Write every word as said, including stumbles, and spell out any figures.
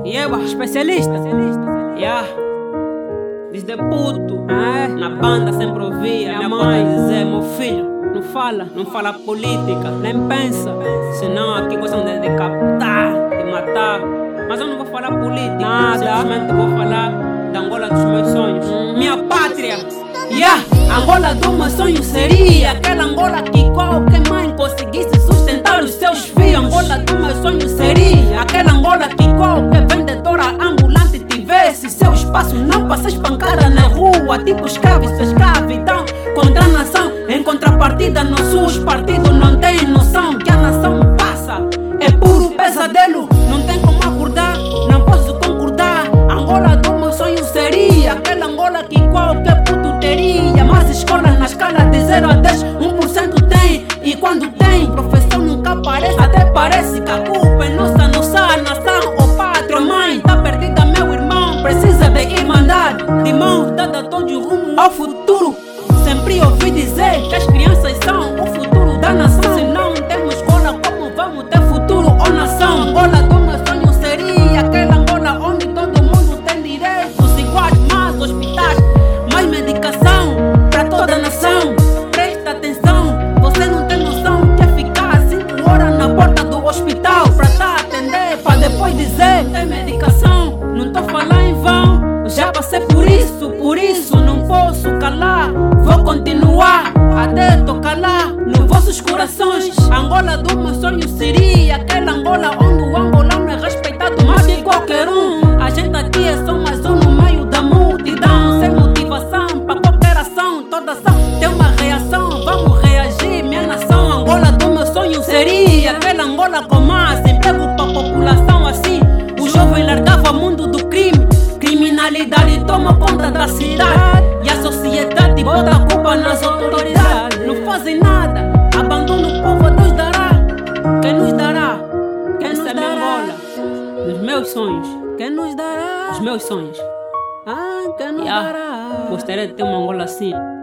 Eba, especialista. Yeah. Desde puto, ah, é? Na banda sempre ouvia minha mãe dizer: meu filho, não fala, não fala política, nem pensa. Senão aqui gostam de decapitar, de matar. Mas eu não vou falar política, nada. Simplesmente vou falar da Angola dos meus sonhos. Minha pátria. Yeah. Angola do meu sonho seria aquela Angola que qualquer mãe conseguisse sustentar os seus filhos. Angola do meu sonho seria aquela Angola que qualquer vendedora ambulante tivesse seu espaço, não passasse pancada na rua, tipo escravo. Isso é escravidão contra a nação. Em contrapartida, nossos partidos não têm noção que a nação passa é puro pesadelo. Não tem como acordar, não posso concordar. Angola do meu sonho seria aquela Angola que qualquer puto teria. Mas escolas na escala de zero a dez, um por cento tem. E quando tem, professor nunca aparece. Até parece que a culpa é nossa, nossa nação. Ô pátria, mãe, tá perdida, meu irmão. Precisa de irmandar, de mão dada todo rumo ao futuro. Sempre ouvi dizer que as crianças são o futuro da nação. Se não temos escola, como vamos ter futuro ou nação? Angola do meu sonho seria aquela Angola onde todo mundo tem direitos iguais, mais hospitais, mais medicação para toda a nação. Presta atenção, você não tem noção que é ficar cinco horas na porta do hospital para tá atender, para depois dizer tem medicação. Não tô falando em vão, já passei por isso, por isso não posso calar. Vou continuar até tocar lá nos vossos corações. Angola do meu sonho seria aquela Angola onde o angolano é respeitado mais que qualquer um. A gente aqui é só mais um no meio da multidão, sem motivação para qualquer ação. Toda ação tem uma reação, vamos reagir, minha nação. Angola do meu sonho seria aquela Angola com mais emprego para a população. Assim o jovem largava o mundo do crime. Criminalidade toma conta da cidade e a sociedade bota a culpa nas autoridades. Não fazem nada, abandona o povo, Deus dará. Quem nos dará? Quem nos dará? Angola, os meus sonhos. Quem nos dará? Os meus sonhos. Ah, quem nos yeah. dará? Gostaria de ter uma Angola assim.